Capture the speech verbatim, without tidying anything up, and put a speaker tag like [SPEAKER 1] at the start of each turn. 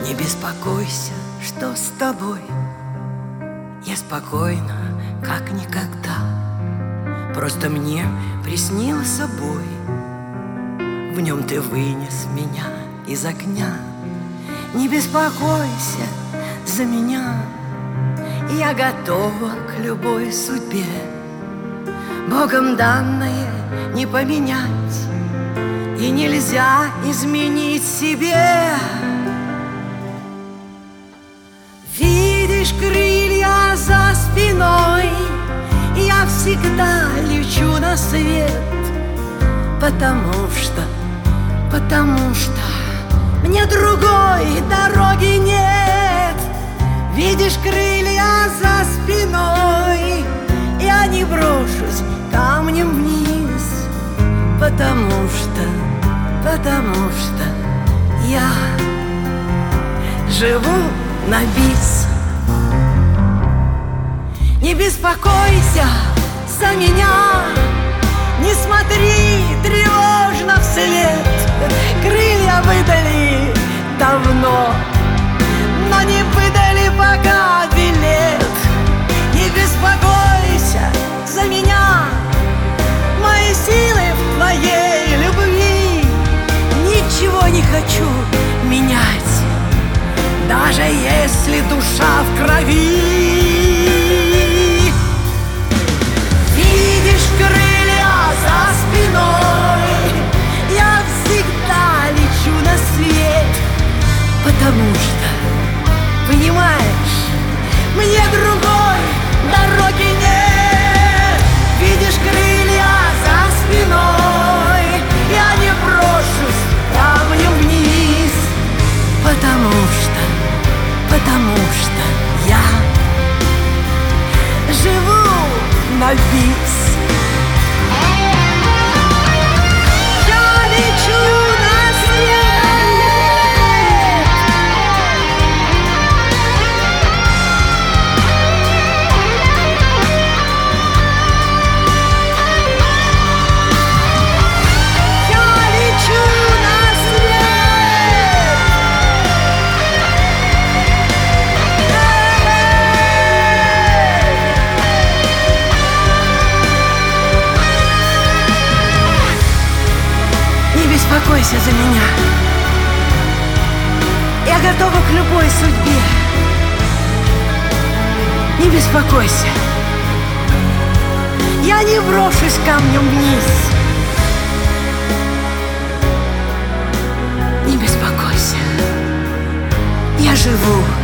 [SPEAKER 1] Не беспокойся, что с тобой. Я спокойна, как никогда. Просто мне приснился бой. В нем ты вынес меня из огня. Не беспокойся за меня. Я готова к любой судьбе. Богом данное не поменять, и нельзя изменить себе. Видишь крылья за спиной, я всегда лечу на свет. Потому что, потому что мне другой дороги нет. Видишь крылья за спиной, я не брошусь камнем вниз. Потому что, потому что я живу на бис. Не беспокойся за меня, не смотри тревожно вслед. Крылья выдали давно, но не выдали пока билет. Не беспокойся за меня, мои силы в твоей любви. Ничего не хочу менять, даже если душа в крови. Видишь крылья за спиной, я всегда лечу на свет. Потому что, понимаешь, мне другой дороги нет. Видишь крылья за спиной, я не брошусь камнем вниз. Потому что, потому что я живу на бис. Я лечу на свет. Я лечу на свет. Не беспокойся за меня, я готова к любой судьбе. Не беспокойся, я не брошусь камнем вниз. Не беспокойся, я живу